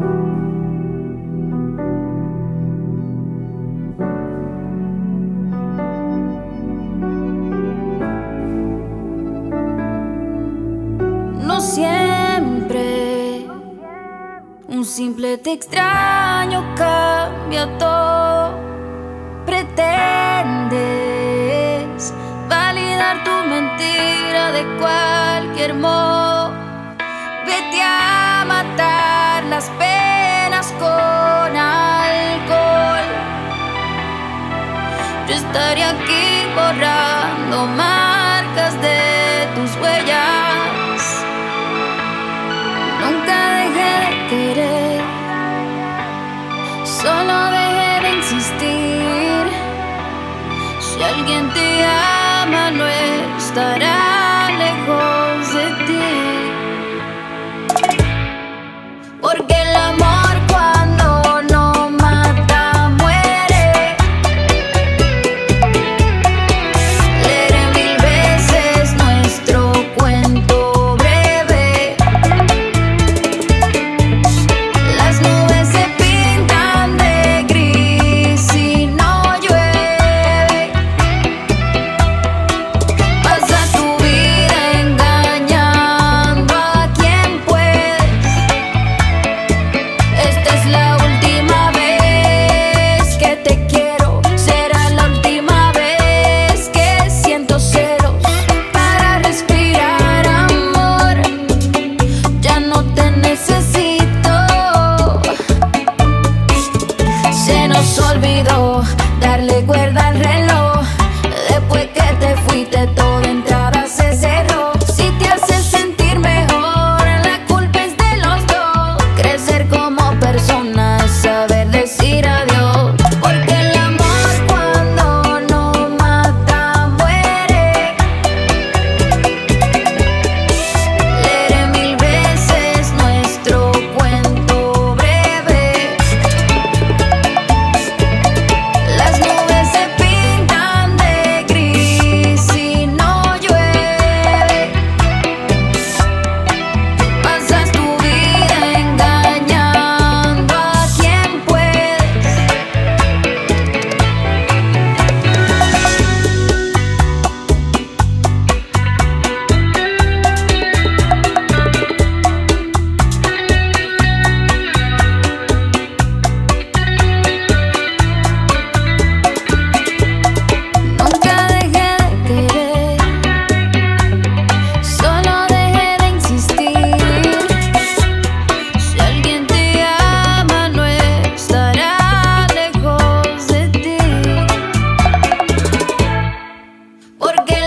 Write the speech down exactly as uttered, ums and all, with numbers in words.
No siempre un simple te extraño cambia todo. Pretendes validar tu mentira de cualquier modo. Vete a matar las penas con alcohol. Yo estaré aquí borrando marcas de tus huellas. Nunca dejé de querer, solo dejé de insistir. Si alguien te ama, no estará lejos de ti. Porque el amor cuando no mata, muere. Leeré mil veces nuestro cuento breve. Las nubes se pintan de gris y no llueve. Pasas tu vida engañando a quien puedes. Esta es la última vez que te quiero. Será la última vez que siento celos para respirar, amor. Ya no te necesito. Se nos olvidó darle cuerda al reloj. Después que te fuiste, toda entrada se cerró. Si te hace sentir mejor, la culpa es de los dos. Crecer como persona es saber decir adiós. Porque el amor cuando no mata, muere. Leeré mil veces nuestro cuento breve. Las nubes se pintan de gris y no llueve. Pasas tu vida engañando a quien puedes. Nunca dejé de querer, solo dejé de insistir. Si alguien te ama, no estará lejos de ti. Porque